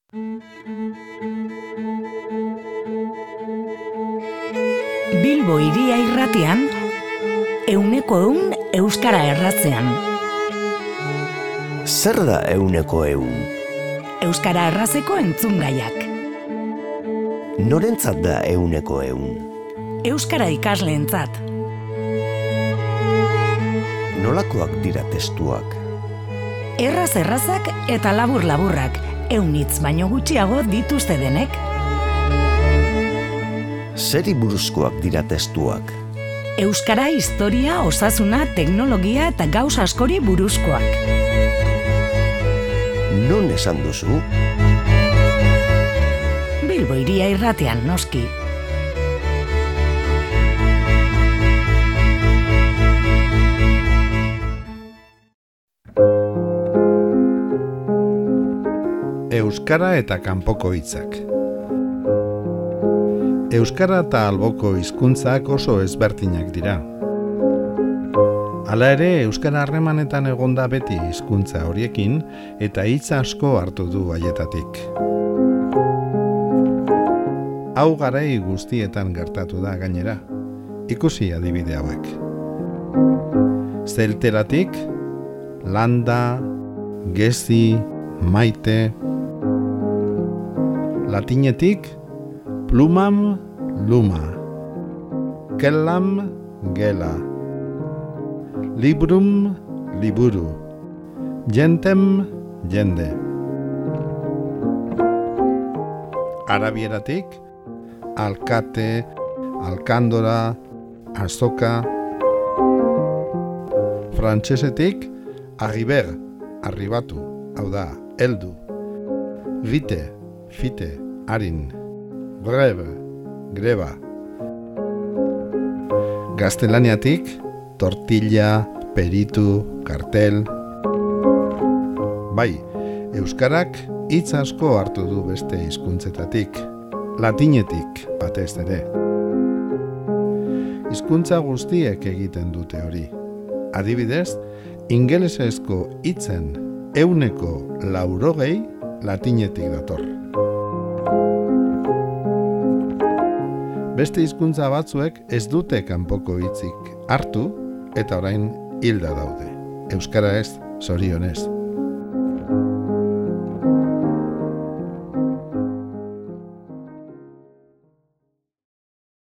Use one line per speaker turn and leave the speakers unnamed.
Bilbo Hiria Irratian, 100% euskara erratzean.
Zer da 100%?
Euskara errazeko entzungaiak.
Norentzat da 100%?
Euskara ikasleentzat.
Nolakoak dira testuak?
Errazak eta labur-laburrak, 100 hitz baino gutxiago dituzte denek.
Zeri buruzkoak dira testuak?
Euskara, historia, osasuna, teknologia eta gauz askori buruzkoak.
Non esan duzu?
Bilbo Hiria Irratian, noski.
Euskara eta kanpoko hitzak. Euskara eta alboko hizkuntzak oso ezberdinak dira. Hala ere, euskara harremanetan egonda beti hizkuntza horiekin eta hitz asko hartu du haietatik. Hau garai guztietan gertatu da gainera. Ikusi adibide hauek. Zelteratik, landa, gezi, maite. Latinetik, plumam, luma. Kellam, gela. Librum, liburu. Gentem, jende. Arabieratik, alkate, alkandora, azoka. Frantsesetik, arriber, arribatu, hau da, heldu. Rite, fite, arin. Greve, greba. Gaztelaniatik, tortilla, peritu, kartel. Bai, euskarak hitz asko hartu du beste hizkuntzetatik, latinetik batez ere. Hizkuntza guztiek egiten dute hori. Adibidez, ingelesezko hitzen 180 latinetik dator. Beste hizkuntza batzuek ez dute kanpoko hitzik hartu eta orain hilda daude. Euskara ez, zorionez.